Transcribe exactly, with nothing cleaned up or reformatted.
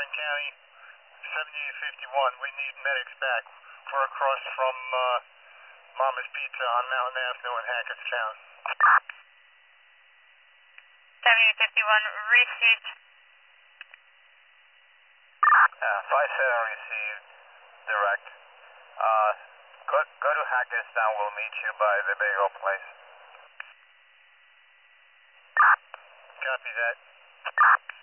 Lyon County, seventy-eight fifty-one. We need medics back. We're across from uh, Mama's Pizza on Mountain Avenue in Hackettstown. seventy-eight fifty-one, received. Uh, five seven received, direct. Uh, go, go to Hackettstown, we'll meet you by the bagel place. Copy that.